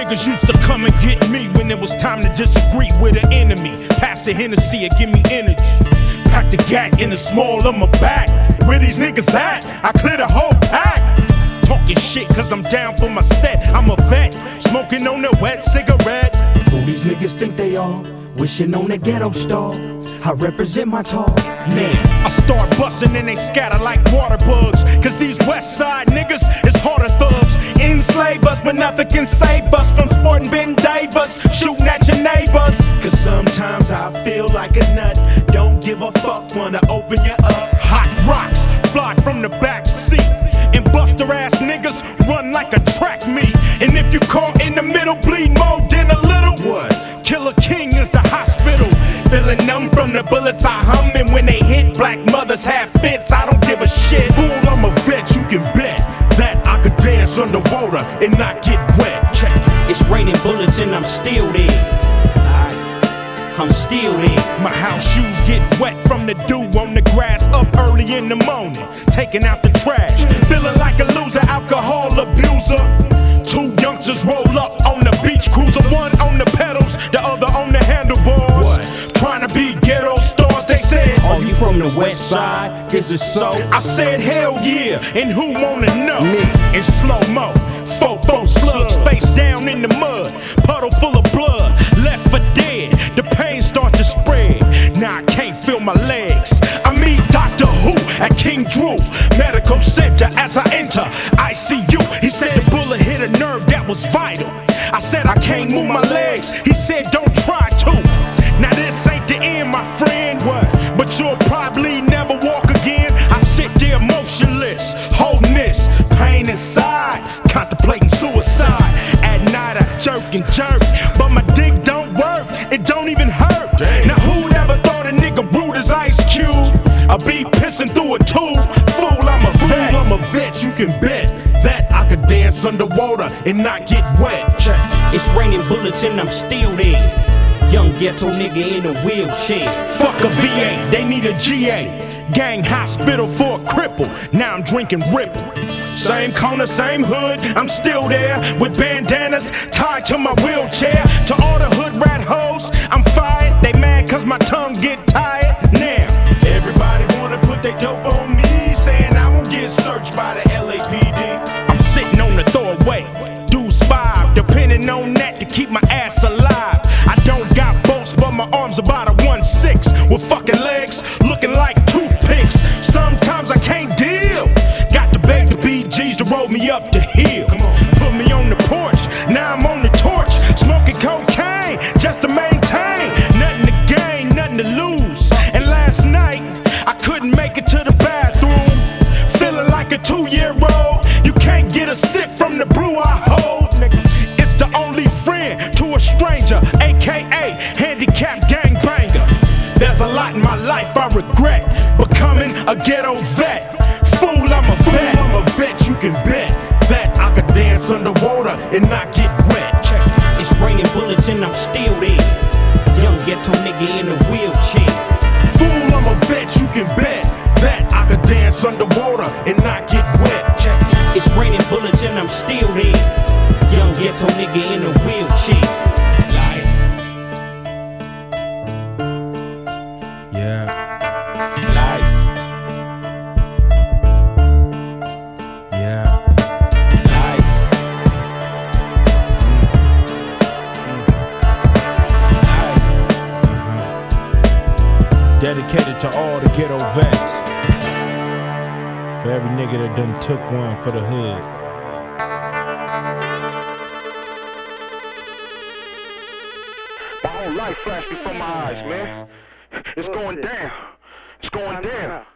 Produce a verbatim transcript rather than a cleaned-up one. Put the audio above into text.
Niggas used to come and get me when it was time to disagree with an enemy. Pass the Hennessy and give me energy. Pack the gat in the small of my back. Where these niggas at? I clear the whole pack. Talking shit cause I'm down for my set. I'm a vet, smoking on a wet cigarette. Who these niggas think they are? Wishing on a ghetto star. I represent my talk. Man, I start busting and they scatter like water bugs. Cause these west side niggas is harder thugs. Enslave us, but nothing can save us from sporting Ben Davis, shooting at your neighbors. Cause sometimes I feel like a nut. Don't give a fuck, wanna open you up. Hot rocks fly from the back seat. And buster ass niggas run like a track meet. And if you caught in the middle, bleed more than a little. What? Killer King is the hospital. Feeling numb from the bullets I hum. And when they hit, black mothers have fits. I don't give a shit. Fool, I'm a vet, you can bet that I could dance underwater and not get wet. Check it. It's raining bullets and I'm still there. I'm still there. My house shoes get wet from the dew on the grass up early in the morning, taking out the trash. Feeling like a loser, alcohol abuser. Two youngsters roll up on the beach cruiser. One on the pedals, the other on the handlebars. What? Trying to be ghetto stars, they said. Are you from the west side? Is it so? I said hell yeah, and who wanna know? Me. In slow-mo, fofo slugs, face down in the mud. Puddle full of blood, left for dead. The pain start to spread, now I can't feel my legs. I meet Doctor Who at King Drew Medical Center as I enter I C U. He said the bullet hit a nerve that was vital. I said I can't move my legs. He said don't try to. Now this ain't the end, my friend. What? But you'll probably never walk again. I sit there motionless, holding this pain inside, contemplating suicide. At night I jerk and jerk, but my dick don't work. It don't even hurt. Damn. Now who'd ever thought a nigga rude as Ice Cube? I be pissing through a tube. Fool, I'm a vet. Fool, I'm a vet, you can bet that I could dance underwater and not get wet. Check. It's raining bullets and I'm still there. Young ghetto nigga in a wheelchair. Fuck a V A, they need a G A. Gang hospital for a cripple. Now I'm drinking Ripple. Same corner, same hood, I'm still there with bandanas tied to my wheelchair. To all the hood rat hoes, I'm fired. They mad cause my tongue get tired. Now, everybody wanna put their dope on me, saying I won't get searched by the L A P D. I'm sitting on the throwaway, dues five, depending on that to keep my ass alive. I don't got boats, but my arms about a one six, with fucking legs looking like toothpicks. Sometimes I can't deal. Got to beg the B Gs to roll me up the hill. Put me on the porch, now I'm on the torch, smoking cocaine just to maintain. Nothing to gain, nothing to lose. And last night I couldn't make it to the bathroom, feeling like a two-year-old. You can't get a sip from the brew I hold. It's the only friend to a stranger, aka handicapped gangbanger. There's a lot in my life I regret, becoming a ghetto vet. Fool, I'm a vet. Fool, I'm a vet, you can bet that I could dance underwater and not get wet. Check. It's raining bullets and I'm still there. Young ghetto nigga in a wheelchair. Fool, I'm a vet, you can bet that I could dance underwater and not get wet. Check. It's raining bullets and I'm still there. Young ghetto nigga in a wheelchair. Life. Yeah. Life. Yeah. Life. Life. Uh-huh. Dedicated to all the ghetto vets. For every nigga that done took one for the hood. My whole life flashed before my eyes, man. It's going down. It's going down.